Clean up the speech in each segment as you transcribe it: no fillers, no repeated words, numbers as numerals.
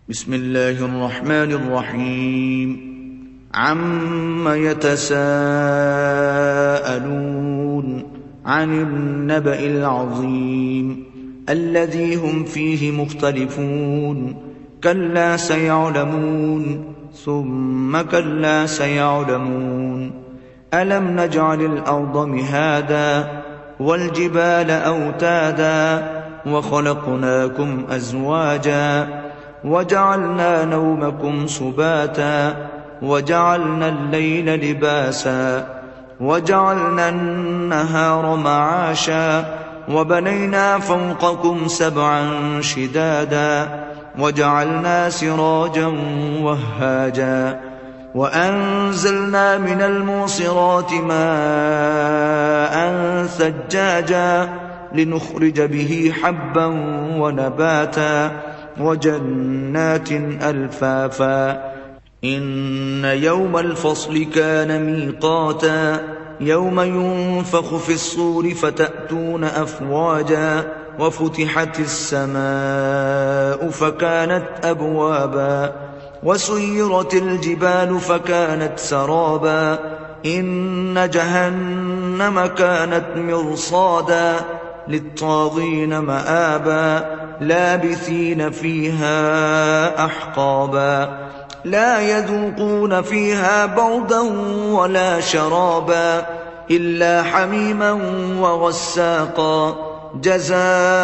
بسم الله الرحمن الرحيم عم يتساءلون عن النبأ العظيم الذي هم فيه مختلفون كلا سيعلمون ثم كلا سيعلمون ألم نجعل الأرض مهادا والجبال أوتادا وخلقناكم أزواجا وجعلنا نومكم سباتا وجعلنا الليل لباسا وجعلنا النهار معاشا وبنينا فوقكم سبعا شدادا وجعلنا سراجا وهاجا وأنزلنا من المعصرات ماء ثجاجا لنخرج به حبا ونباتا وجنات ألفافا إن يوم الفصل كان ميقاتا يوم ينفخ في الصور فتأتون أفواجا وفتحت السماء فكانت أبوابا وسيرت الجبال فكانت سرابا إن جهنم كانت مرصادا للطاغين مآبا لابثين فيها أحقابا لا يذوقون فيها بردا ولا شرابا إلا حميما وغساقا جزاء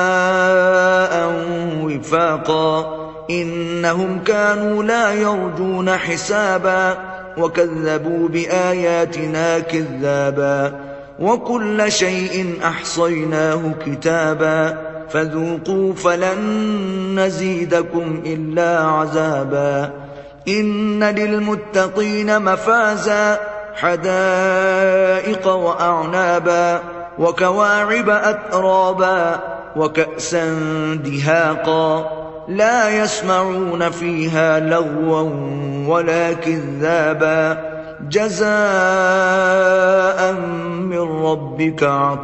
وفاقا إنهم كانوا لا يرجون حسابا وكذبوا بآياتنا كذابا وكل شيء أحصيناه كتابا فذوقوا فلن نزيدكم إلا عذابا إن للمتقين مفازا حدائق وأعنابا وكواعب أترابا وكأسا دهاقا لا يسمعون فيها لغوا ولا كذابا جزاء من ربك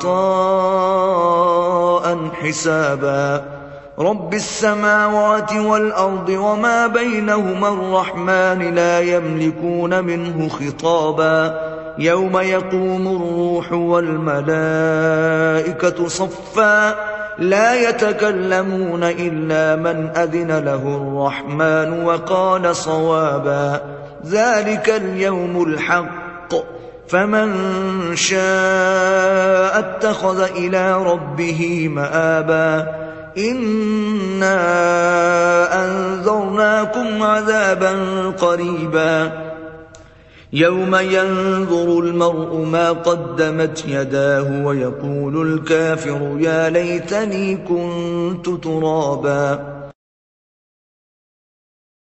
عطاء حسابا رب السماوات والأرض وما بينهما الرحمن لا يملكون منه خطابا يوم يقوم الروح والملائكة صفا لا يتكلمون إلا من أذن له الرحمن وقال صوابا ذلك اليوم الحق فمن شاء اتخذ إلى ربه مآبا إنا أنذرناكم عذابا قريبا يوم ينظر المرء ما قدمت يداه ويقول الكافر يا ليتني كنت ترابا